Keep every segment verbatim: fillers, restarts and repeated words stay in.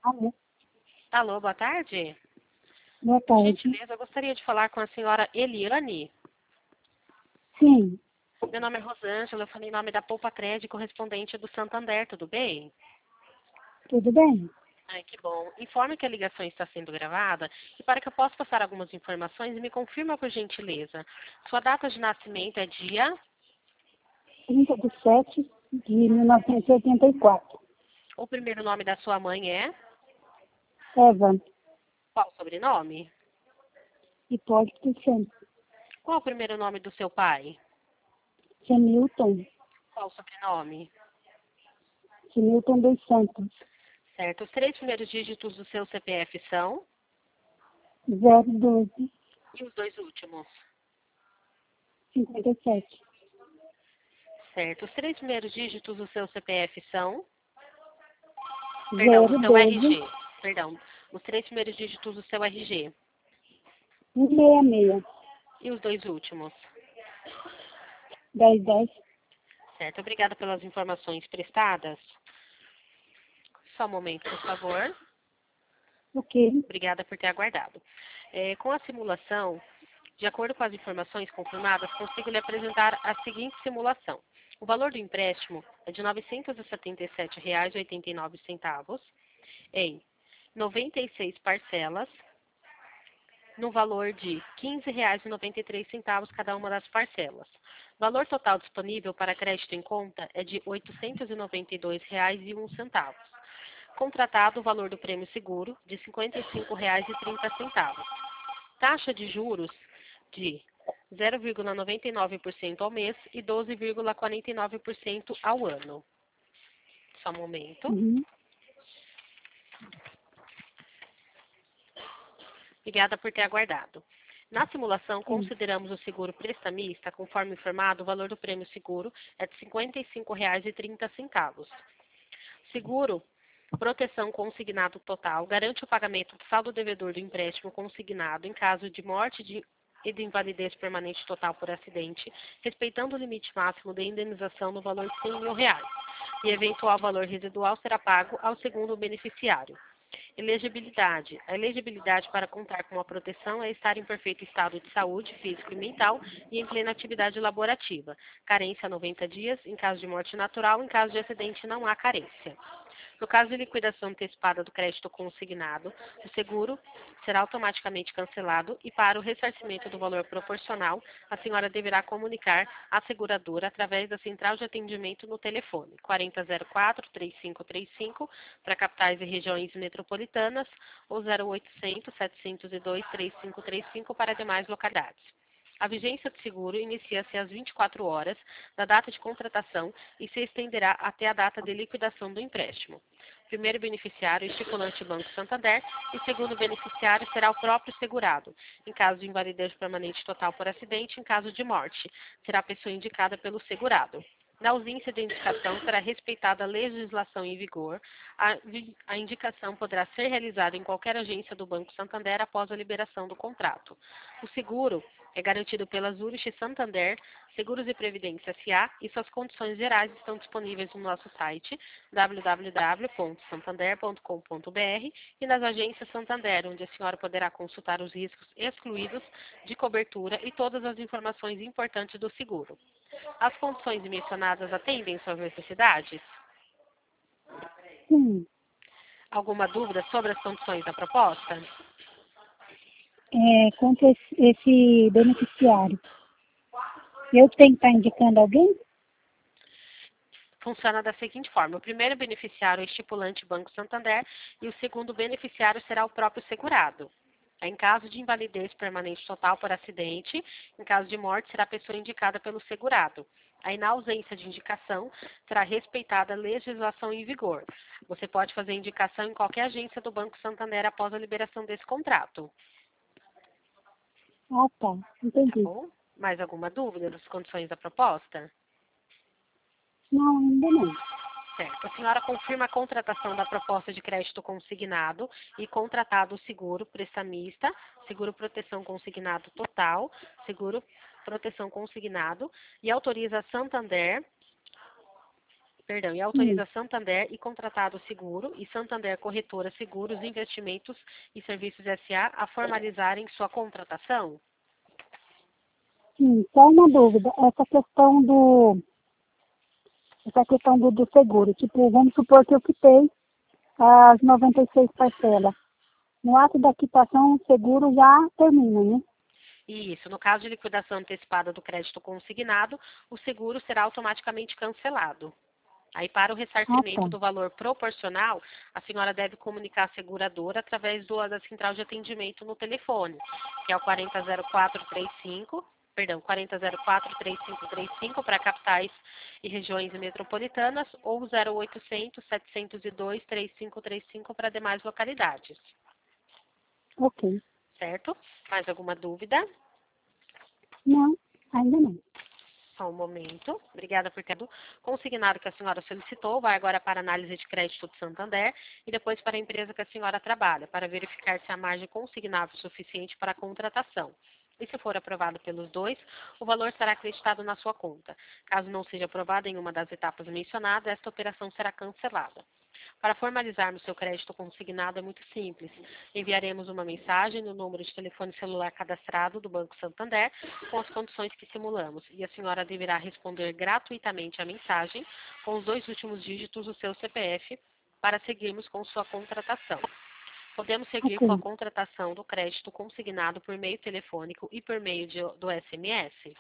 Alô, Alô, boa tarde. boa Por tarde. gentileza, eu gostaria de falar com a senhora Eliane. Sim, Meu nome é Rosângela, eu falei em nome da Poupa Crédito, correspondente do Santander, tudo bem? tudo bem? Ai, que bom. Informe que a ligação está sendo gravada e para que eu possa passar algumas informações, me confirma por gentileza. Sua data de nascimento é dia, trinta de sete de mil novecentos e oitenta e quatro. o primeiro nome da sua mãe é, Eva, qual o sobrenome? Hipólito Santos, Qual o primeiro nome do seu pai? Genilton, Qual o sobrenome? Genilton dos Santos, Certo. Os três primeiros dígitos do seu C P F são? zero doze, E os dois últimos? cinquenta e sete, Certo. Os três primeiros dígitos do seu C P F são? Perdão, do zero seu doze, R G. Perdão. Os três primeiros dígitos do seu R G. cento e sessenta e seis, E os dois últimos? dez dez. Certo. Obrigada pelas informações prestadas. Só um momento, por favor. Ok. Obrigada por ter aguardado. É, com a simulação, de acordo com as informações confirmadas, consigo lhe apresentar a seguinte simulação. O valor do empréstimo é de novecentos e setenta e sete reais e oitenta e nove centavos em noventa e seis parcelas, no valor de quinze reais e noventa e três centavos cada uma das parcelas. O valor total disponível para crédito em conta é de oitocentos e noventa e dois reais e um centavo. Contratado o valor do prêmio seguro de cinquenta e cinco reais e trinta centavos. Taxa de juros de zero vírgula noventa e nove por cento ao mês e doze vírgula quarenta e nove por cento ao ano. Só um momento. Uhum. Obrigada por ter aguardado. Na simulação, Sim. consideramos o seguro prestamista, conforme informado, o valor do prêmio seguro é de cinquenta e cinco reais e trinta centavos. Seguro proteção consignado total garante o pagamento do saldo devedor do empréstimo consignado em caso de morte de, e de invalidez permanente total por acidente, respeitando o limite máximo de indenização no valor de cem mil reais. E eventual valor residual será pago ao segundo beneficiário. Elegibilidade. A elegibilidade para contar com a proteção é estar em perfeito estado de saúde físico e mental e em plena atividade laborativa. Carência noventa dias. Em caso de morte natural, em caso de acidente, não há carência. No caso de liquidação antecipada do crédito consignado, o seguro será automaticamente cancelado e para o ressarcimento do valor proporcional, a senhora deverá comunicar à seguradora através da central de atendimento no telefone quarenta zero quatro, três cinco três cinco para capitais e regiões metropolitanas ou zero oitocentos, setecentos e dois, três cinco três cinco para demais localidades. A vigência do seguro inicia-se às vinte e quatro horas da data de contratação e se estenderá até a data de liquidação do empréstimo. Primeiro beneficiário, estipulante Banco Santander, e segundo beneficiário será o próprio segurado, em caso de invalidez permanente total por acidente, em caso de morte, será a pessoa indicada pelo segurado. Na ausência de indicação, será respeitada a legislação em vigor. A, a indicação poderá ser realizada em qualquer agência do Banco Santander após a liberação do contrato. O seguro é garantido pela Zurich Santander, Seguros e Previdência S A e suas condições gerais estão disponíveis no nosso site w w w ponto santander ponto com ponto b r e nas agências Santander, onde a senhora poderá consultar os riscos excluídos de cobertura e todas as informações importantes do seguro. As condições mencionadas atendem suas necessidades? Sim. Alguma dúvida sobre as condições da proposta? É, quanto a esse, esse beneficiário, eu tenho que estar indicando alguém? Funciona da seguinte forma: o primeiro beneficiário é estipulante Banco Santander e o segundo beneficiário será o próprio segurado. Em caso de invalidez permanente total por acidente, em caso de morte, será a pessoa indicada pelo segurado. Aí, na ausência de indicação, será respeitada a legislação em vigor. Você pode fazer indicação em qualquer agência do Banco Santander após a liberação desse contrato. Ah, tá. Tá Entendi. bom? Mais alguma dúvida das condições da proposta? Não, ainda não. Certo. A senhora confirma a contratação da proposta de crédito consignado e contratado o seguro prestamista, seguro proteção consignado total, seguro proteção consignado e autoriza a Santander Perdão, e Hum. autoriza Santander e Contratado Seguro e Santander Corretora Seguros, Investimentos e Serviços S A a formalizarem sua contratação? Sim, só uma dúvida. Essa questão do, essa questão do, do seguro. Tipo, vamos supor que eu quitei as noventa e seis parcelas. No ato da quitação, o seguro já termina, né? Isso, no caso de liquidação antecipada do crédito consignado, o seguro será automaticamente cancelado. Aí, para o Ah, tá. ressarcimento do valor proporcional, a senhora deve comunicar a seguradora através do, da central de atendimento no telefone, que é o quatro zero zero quatro três cinco, perdão, quatro zero zero quatro três cinco três cinco para capitais e regiões metropolitanas ou zero oitocentos, setecentos e dois, trinta e cinco trinta e cinco para demais localidades. Ok. Certo? Mais alguma dúvida? Não, ainda não. Só um momento. Obrigada por ter consignado que a senhora solicitou. Vai agora para a análise de crédito do Santander e depois para a empresa que a senhora trabalha, para verificar se a margem consignável é suficiente para a contratação. E se for aprovado pelos dois, o valor será acreditado na sua conta. Caso não seja aprovado em uma das etapas mencionadas, esta operação será cancelada. Para formalizarmos seu crédito consignado é muito simples. Enviaremos uma mensagem no número de telefone celular cadastrado do Banco Santander com as condições que simulamos e a senhora deverá responder gratuitamente à mensagem com os dois últimos dígitos do seu C P F para seguirmos com sua contratação. Podemos seguir com a Ok. contratação do crédito consignado por meio telefônico e por meio de, do S M S?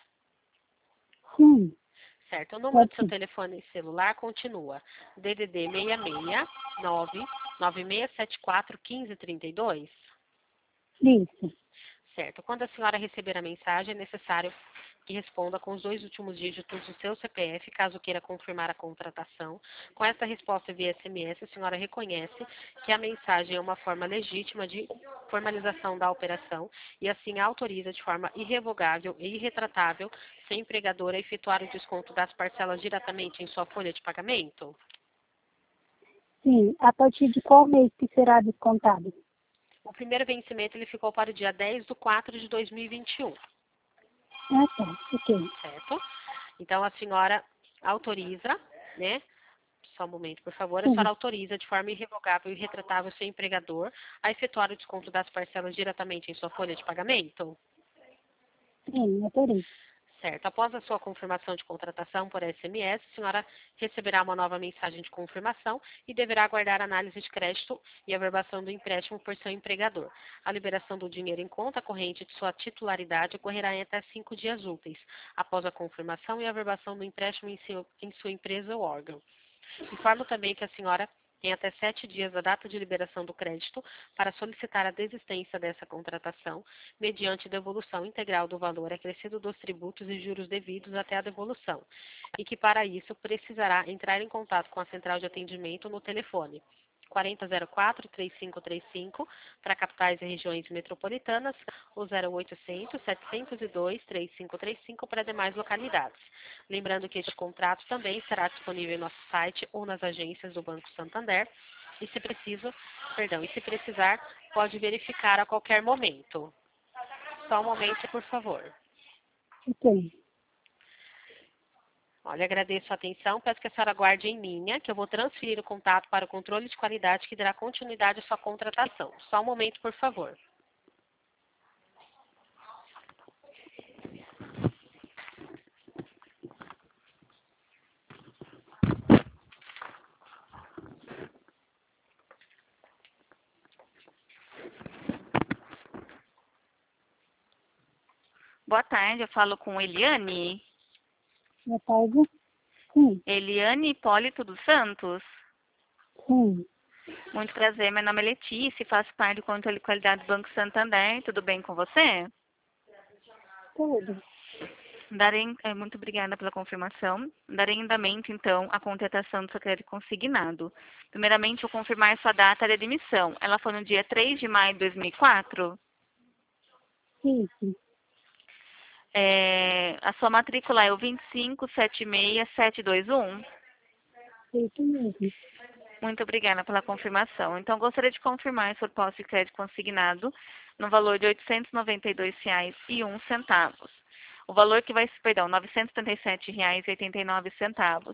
Sim, Certo. O número pode do seu sim. telefone celular continua D D D seis seis nove nove seis sete quatro um cinco três dois? Isso. Certo. Quando a senhora receber a mensagem, é necessário que responda com os dois últimos dígitos do seu C P F, caso queira confirmar a contratação. Com essa resposta via S M S, a senhora reconhece que a mensagem é uma forma legítima de formalização da operação e assim autoriza de forma irrevogável e irretratável seu empregador a efetuar o desconto das parcelas diretamente em sua folha de pagamento? Sim, a partir de qual mês que será descontado? O primeiro vencimento ele ficou para o dia dez de quatro de dois mil e vinte e um. Ah, tá. Ok. Certo? Então, a senhora autoriza, né? Só um momento, por favor. A senhora Sim, autoriza de forma irrevogável e retratável seu empregador a efetuar o desconto das parcelas diretamente em sua folha de pagamento? sim, adorei. Certo. Após a sua confirmação de contratação por S M S, a senhora receberá uma nova mensagem de confirmação e deverá aguardar a análise de crédito e a averbação do empréstimo por seu empregador. A liberação do dinheiro em conta corrente de sua titularidade ocorrerá em até cinco dias úteis, após a confirmação e a averbação do empréstimo em, seu, em sua empresa ou órgão. Informo também que a senhora tem até sete dias da data de liberação do crédito para solicitar a desistência dessa contratação, mediante devolução integral do valor acrescido dos tributos e juros devidos até a devolução, e que para isso precisará entrar em contato com a central de atendimento no telefone quatro zero quatro três cinco três cinco para capitais e regiões metropolitanas, ou zero oitocentos, setecentos e dois, trinta e cinco trinta e cinco para demais localidades. Lembrando que este contrato também será disponível em nosso site ou nas agências do Banco Santander, e se preciso, perdão, e se precisar, pode verificar a qualquer momento. Só um momento, por favor. Ok. Olha, agradeço a atenção, peço que a senhora aguarde em linha, que eu vou transferir o contato para o controle de qualidade que dará continuidade à sua contratação. Só um momento, por favor. Boa tarde, eu falo com Eliane. Boa tarde. Sim, Eliane Hipólito dos Santos. sim, Muito prazer, meu nome é Letícia, faço parte do controle de qualidade do Banco Santander. Tudo bem com você? tudo. Darei, é, muito obrigada pela confirmação. Darei andamento, então, à contratação do seu crédito consignado. Primeiramente, vou confirmar sua data de admissão. Ela foi no dia três de maio de dois mil e quatro. Isso, É, a sua matrícula é o vinte e cinco sete seis sete dois um. isso mesmo. Muito obrigada pela confirmação. Então, gostaria de confirmar sua posse de crédito consignado no valor de oitocentos e noventa e dois reais e um centavo. O valor que vai, perdão, novecentos e setenta e sete reais e oitenta e nove centavos.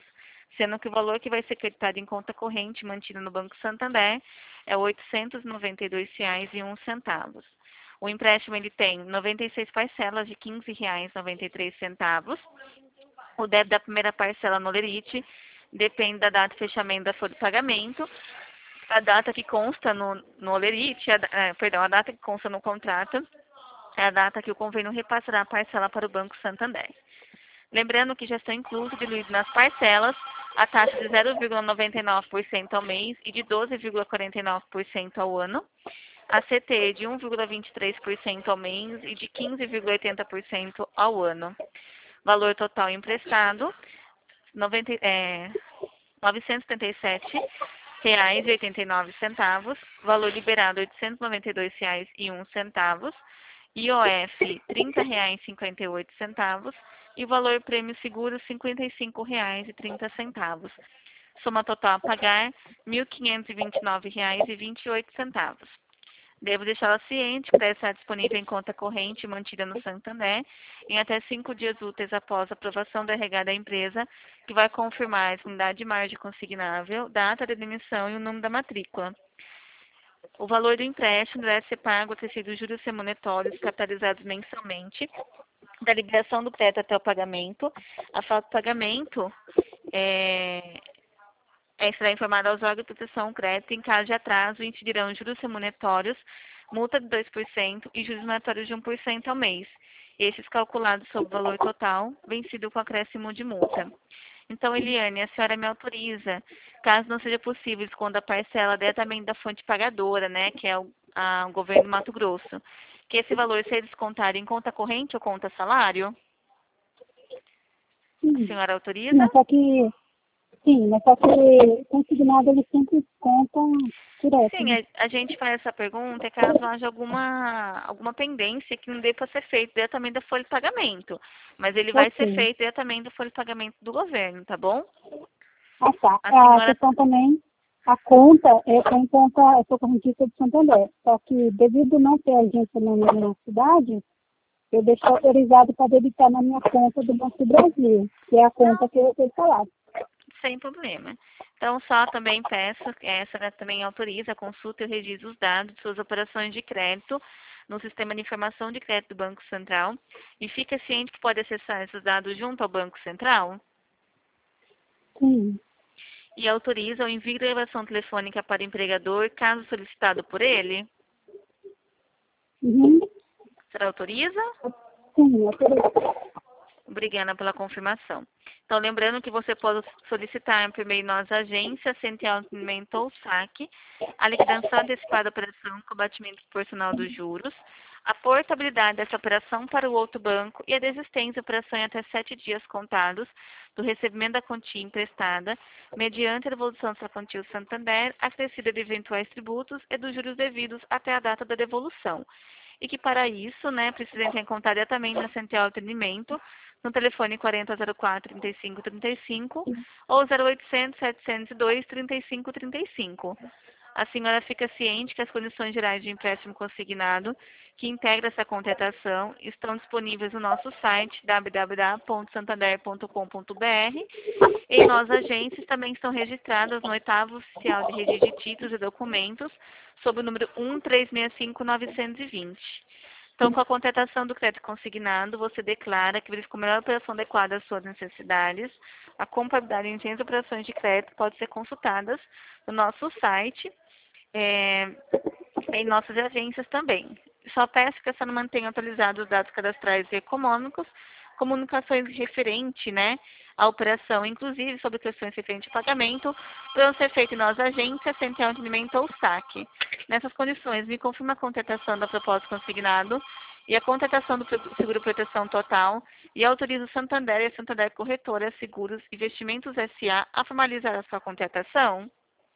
sendo que o valor que vai ser creditado em conta corrente mantida no Banco Santander é oitocentos e noventa e dois reais e um centavo. O empréstimo ele tem noventa e seis parcelas de quinze reais e noventa e três centavos. O débito da primeira parcela no Lerite depende da data de fechamento da folha de pagamento. A data que consta no, no Lerite, a, é, perdão, a data que consta no contrato é a data que o convênio repassará a parcela para o Banco Santander. Lembrando que já estão inclusos diluídos nas parcelas a taxa de zero vírgula noventa e nove por cento ao mês e de doze vírgula quarenta e nove por cento ao ano, a C T de um vírgula vinte e três por cento ao mês e de quinze vírgula oitenta por cento ao ano. Valor total emprestado, noventa, é, novecentos e setenta e sete reais e oitenta e nove centavos, valor liberado oitocentos e noventa e dois reais e um centavo, I O F trinta reais e cinquenta e oito centavos e valor prêmio seguro cinquenta e cinco reais e trinta centavos. Soma total a pagar mil quinhentos e vinte e nove reais e vinte e oito centavos. Devo deixá-la ciente que deve estar disponível em conta corrente mantida no Santander em até cinco dias úteis após a aprovação da R H da empresa, que vai confirmar a unidade de margem consignável, data de emissão e o número da matrícula. O valor do empréstimo deve ser pago a tecido dos juros remuneratórios capitalizados mensalmente, da liberação do crédito até o pagamento. A falta de pagamento é, é, será informada aos órgãos de proteção ao crédito. Em caso de atraso, incidirão juros remuneratórios, multa de dois por cento e juros remuneratórios de um por cento ao mês. Estes calculados sobre o valor total, vencido com acréscimo de multa. Então, Eliane, a senhora me autoriza, caso não seja possível esconder a parcela diretamente da fonte pagadora, né, que é o, a, o governo do Mato Grosso, que esse valor seja descontado em conta corrente ou conta salário? Sim. A senhora autoriza? Não, só que, sim, mas só que consignado eles sempre contam direto. Sim, Né? a, a gente faz essa pergunta caso haja alguma, alguma pendência que não dê para ser feito diretamente da folha de pagamento. Mas ele vai ser Ok. feito diretamente da folha de pagamento do governo, tá bom? Ah, tá. A A senhora... questão também, a conta é em conta, eu sou correntista de Santander, só que devido não ter agência na minha cidade, eu deixo autorizado para debitar na minha conta do Banco do Brasil, que é a conta que eu tenho falado. Sem problema. Então, só também peço, essa né, também autoriza a consulta e o registro dos dados de suas operações de crédito no Sistema de Informação de Crédito do Banco Central e fica ciente que pode acessar esses dados junto ao Banco Central Sim. e autoriza o envio de gravação telefônica para o empregador, caso solicitado por ele. Uhum. Será autoriza? Sim, autorizo. Obrigada pela confirmação. Então, lembrando que você pode solicitar por meio da nossa agência, Central Atendimento ou saque, a liquidação antecipada da operação com abatimento proporcional dos juros, a portabilidade dessa operação para o outro banco e a desistência da operação em até sete dias contados do recebimento da quantia emprestada, mediante a devolução dessa quantia ao Santander, acrescida de eventuais tributos e dos juros devidos até a data da devolução. E que para isso, né, precisa entrar em contato diretamente na Central de Atendimento, no telefone quarenta zero quatro, trinta e cinco trinta e cinco ou zero oitocentos, setecentos e dois, trinta e cinco trinta e cinco. A senhora fica ciente que as condições gerais de empréstimo consignado que integra essa contratação estão disponíveis no nosso site w w w ponto santander ponto com ponto b r. Em nossas agências também estão registradas no oitavo oficial de registro de títulos e documentos sob o número um três seis cinco nove dois zero. Então, com a contratação do crédito consignado, você declara que verificou a melhor operação adequada às suas necessidades. A compatibilidade entre as operações de crédito pode ser consultadas no nosso site, é, em nossas agências também. Só peço que a senhora mantenha atualizados os dados cadastrais e econômicos, comunicações referentes, né, à operação, inclusive sobre questões referentes ao pagamento, poderão ser feitas em nossa agência, Central de Atendimento ou saque. Nessas condições, me confirma a contratação da proposta consignado e a contratação do seguro proteção total e autoriza o Santander e a Santander Corretora Seguros Investimentos S A a formalizar a sua contratação?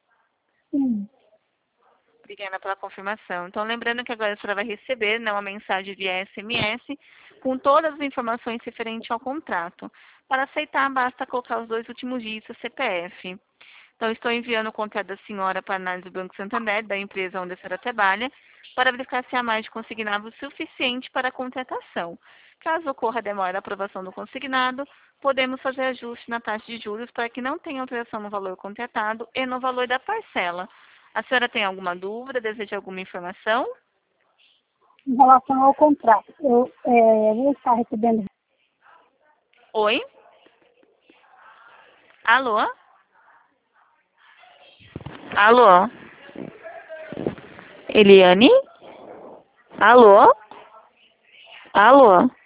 Sim. Obrigada pela confirmação. Então, lembrando que agora a senhora vai receber, né, uma mensagem via S M S com todas as informações referentes ao contrato. Para aceitar, basta colocar os dois últimos dígitos do C P F. Então, estou enviando o contrato da senhora para a análise do Banco Santander, da empresa onde a senhora trabalha, para verificar se há mais de consignado suficiente para a contratação. Caso ocorra demora a aprovação do consignado, podemos fazer ajuste na taxa de juros para que não tenha alteração no valor contratado e no valor da parcela. A senhora tem alguma dúvida, deseja alguma informação? Em relação ao contrato, eu é, vou estar recebendo. Oi? Alô? Alô? Eliane? Alô? Alô?